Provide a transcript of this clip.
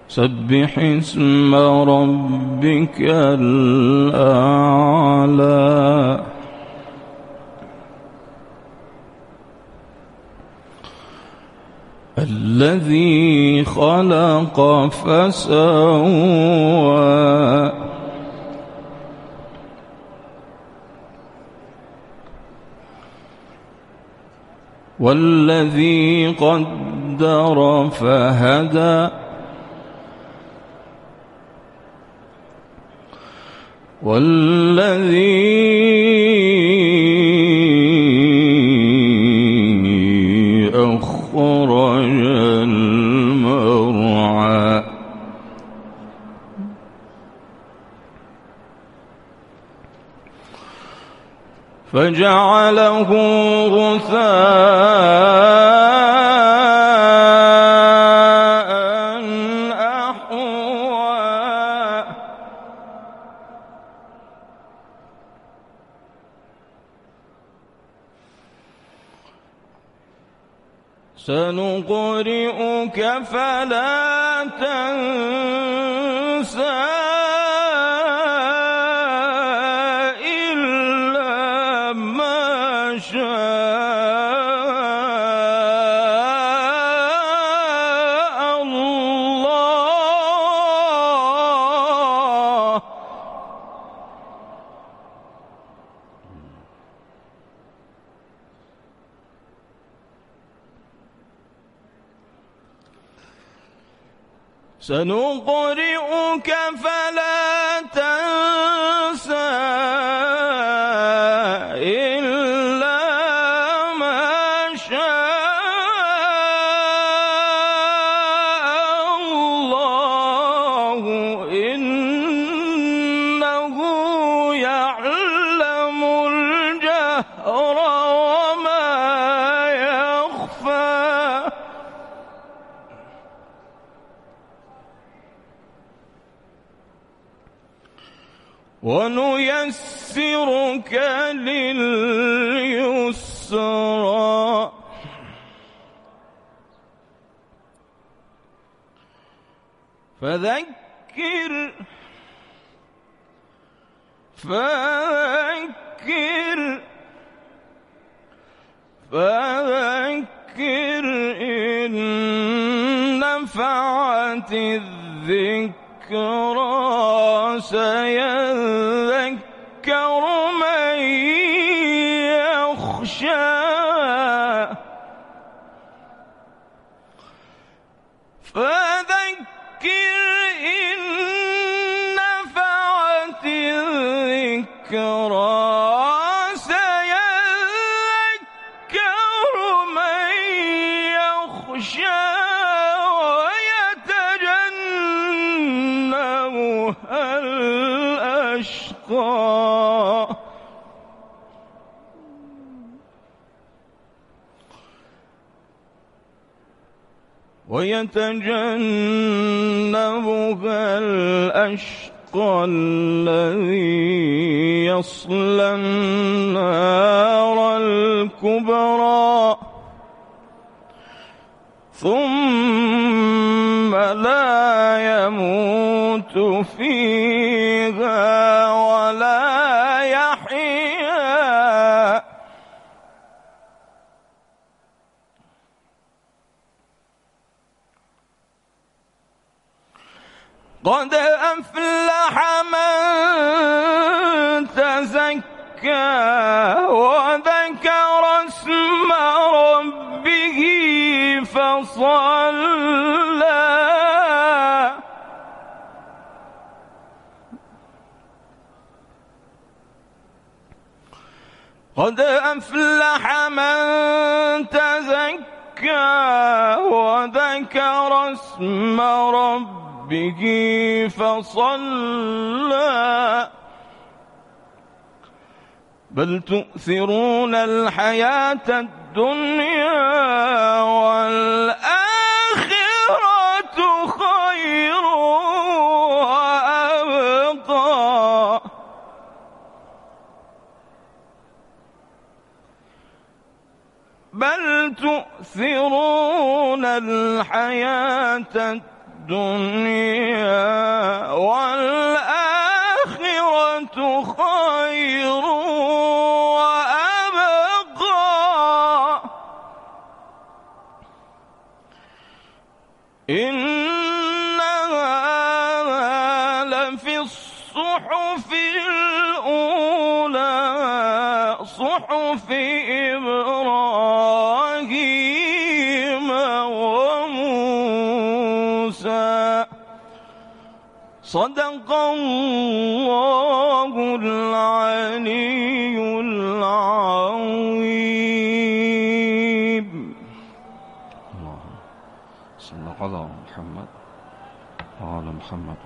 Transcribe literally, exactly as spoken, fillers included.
سبح اسم ربك الأعلى. الذي خلق فسوى والذي قدر فهدى والذي أخرج المرعى فجعله غثاء أحوى. سنقرئك فلا تنسى إلا ما شاء الله. سنقرئك فلا تنسى إلا ما شاء الله إنه يعلم الجهر وما يخفى. ونيسرك لليسرى فذكر فذكر فذكر إن نفعت الذكرى سيذكر من يخشى. فذكر إن نفعت الذكرى سيذكر من يخشى ويتجنبها الأشقى ويتجنبها الأشقى الذي يصلى النار الكبرى ثم لا يموت فيها ولا يحيا. قد أفلح من تزكى وذكر اسم ربه فصلى. قد أفلح من تزكى وذكر اسم ربه به فصلى. بل تؤثرون الحياة الدنيا والآخرة خير وأبقى. بل تؤثرون الحياة الدنيا الدنيا والآخرة خير وأبقى إن هذا لفي الصحف الأولى صحف إبراهيم وموسى صدق الله العلي العظيم. اللهم صل على محمد وعلى محمد